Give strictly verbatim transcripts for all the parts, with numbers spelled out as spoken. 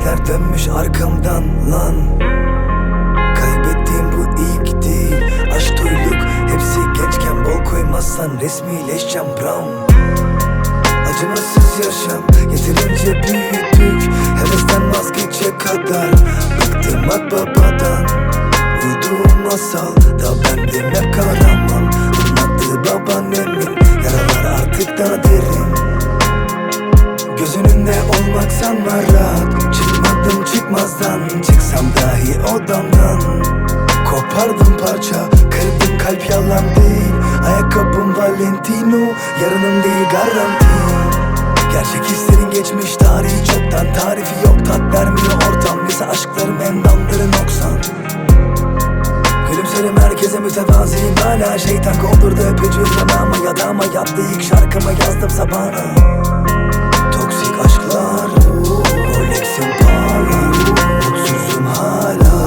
işler dönmüş arkamdan lan. Kaybettiğim bu ilk değil. Aşk, toyluk hepsi gençken, bol koymazsan resmileşeceğim brown. Acımasız yaşam yeterince büyüdük, hevesten vazgeçecek kadar bıktım akbabadan. Uyuduğum masal da bendim hep kahraman. Anlattığı babaannemin yaralar artık daha derin. Göz önünde olmak sanma rahat. Çıkmadım çıkmazdan, çıksam dahi odamdan. Kopardım parça, kırdım kalp, yalan değil. Ayakkabım Valentino, yarınım değil garanti. Gerçek hislerin geçmiş tarihi çoktan, tarifi yok, tat vermiyor ortam. Lise aşklarım endamları noksan. Gülümserim herkese mütevaziyim, hala şeytan kondurdu öpücüğü yanağıma. Yadağıma yattı ilk şarkımı yazdım sabahına. Toksik aşklar, koleksiyon parlar, mutsuzum hala.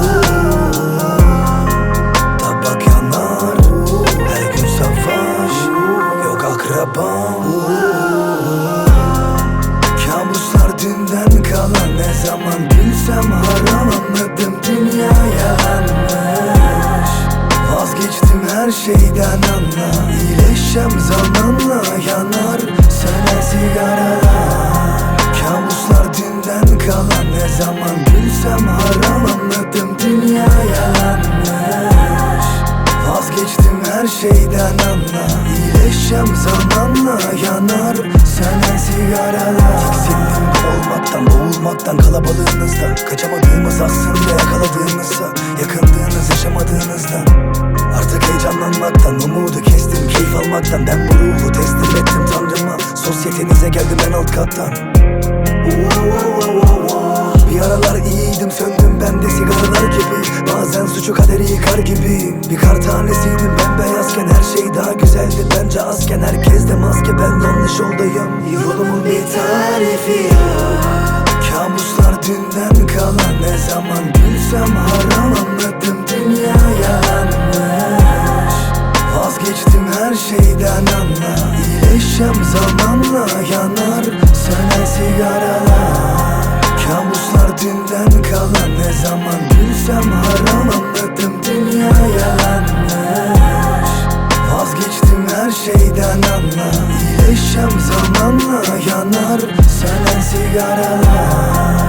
Tabak yanar, her gün savaş, yok akrabam. Kabuslar dünden kalan, ne zaman gülsem haram. Anladım dünya yalanmış. Vazgeçtim her şeyden, anla. İyileşeceğim zamanla, yanar söner sigaralar. Kabuslar dünden kalan, ne zaman gülsem haram. Anladım dünya yalanmış. Vazgeçtim her şeyden, anla. İyileşeceğim zamanla, yanar söner sigaralar. Tiksindim olmaktan, boğulmaktan kalabalığınızda. Kaçamadığımız aslında yakaladığımızsa, yakındığınız yaşamadığınızdan. Artık heyecanlanmaktan, umudu kestim, keyif almaktan. Ben bu ruhu teslim ettim Tanrıma, sosyetenize geldim en alt kattan. Bir aralar iyiydim, söndüm ben de sigaralar gibi. Bazen suçu kaderi yıkar gibi. Bir kar tanesiydim ben beyazken, her şey daha güzeldi bence azken. Herkes de maske, ben yanlış yoldayım, yolumun bir tarifi yok. Kabuslar dünden kalan, ne zaman gülsem haram. Anladım dünya yalanmış. Vazgeçtim her şeyden, anla. İyileşeceğim zamanla, yanar söner sigaralar. Kabuslar dünden kalan, ne zaman gülsem haram. Anladım dünya yalanmış. Vazgeçtim her şeyden, anla. İyileşeceğim zamanla, yanar söner sigaralar.